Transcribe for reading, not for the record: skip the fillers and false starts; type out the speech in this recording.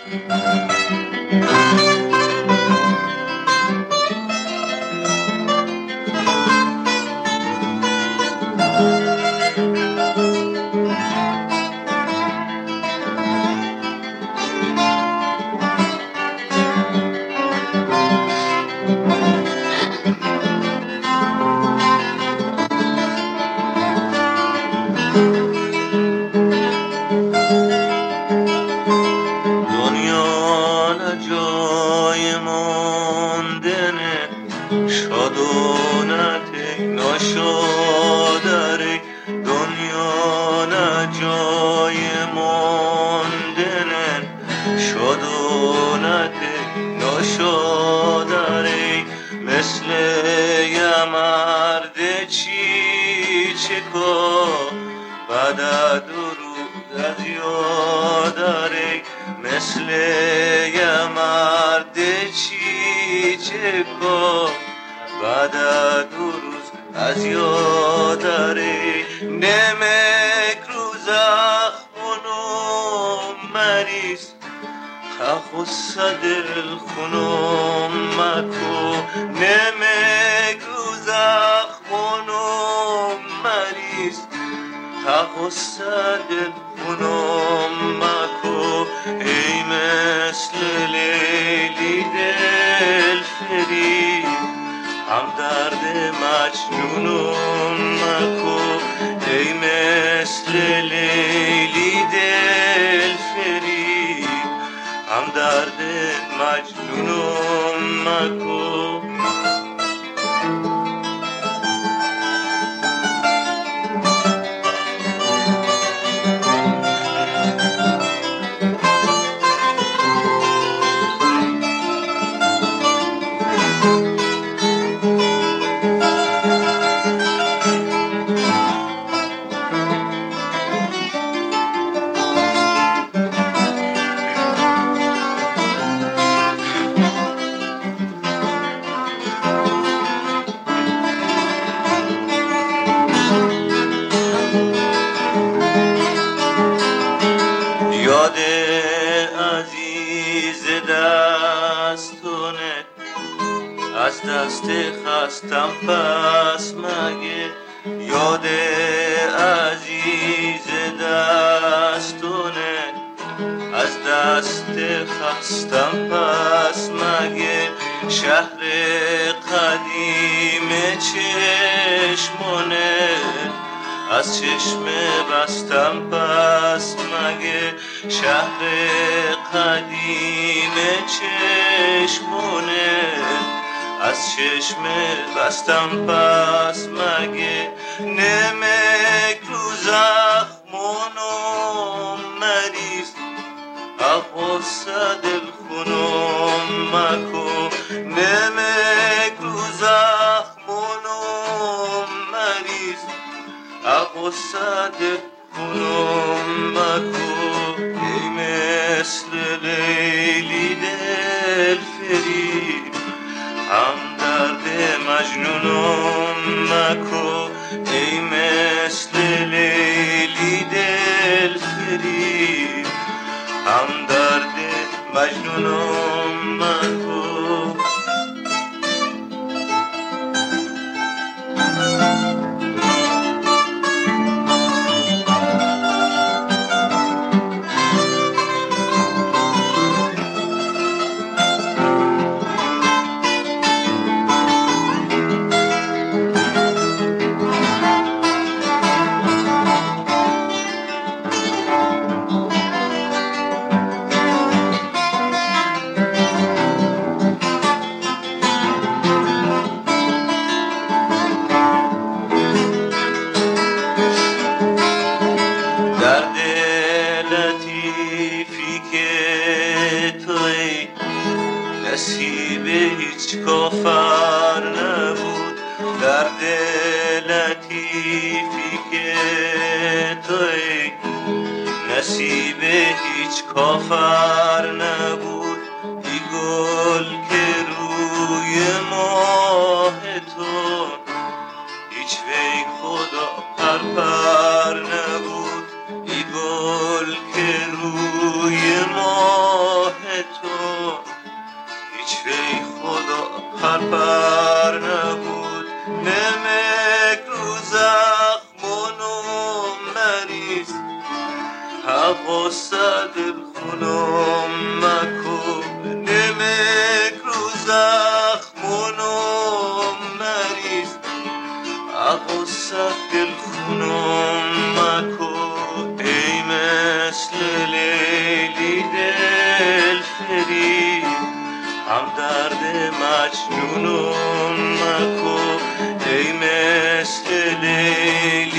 دنیا نه جای ماندنه، شاد و نه تکنا شادره. دنیا نه جای ماندنه، شاد و نه تکنا شادره. مثل یه مرد چی چکا بعد درود از یادره. مثل یه مرد چی چکا بعد دو روز از یادره. نمک رو زخمونو مریض خخص دل خونم مکو. نمک رو زخمونو مریض خخص دل خونم مکو. ای مثل لیلی دل فریب هم درد مجنونم مکو. ای مثل لیلی دل فریب هم درد مجنونم مکو. یاد عزیز دستونه از دست خستم پس مگه. یاد عزیز دستونه از دست خستم پس مگه. شهر قدیم چشمونه از چشم بستم پس مگه. شهر قدیم چشمونه از چشم بستم پس مگه. نمک رو زخمونو مریض خخص دل خونم مکو. نمک رو زخمونو مریض خخص دل خونم مکو. ای مثل لیلی دل فریب هم درد مجنونم مکو. ای مثل لیلی دل فریب هم درد مجنونم مکو. درد لطیفی که توی نصیب هیچ کافر نبود. درد لطیفی که توی نصیب هیچ کافر نبود. ای گل که روی ماه تو هیچ وی خدا پرپر نبود. ای گل که روی ماه تو هیچ وی خدا پرپر نبود. نمک رو زخمون و مریض حواس دل خونم مکو. نمک رو زخمون و مریض حواس دل خونم مکو. ای مثل لیلی دل فریب هم درد مجنونم مکو. ای مثل لیلی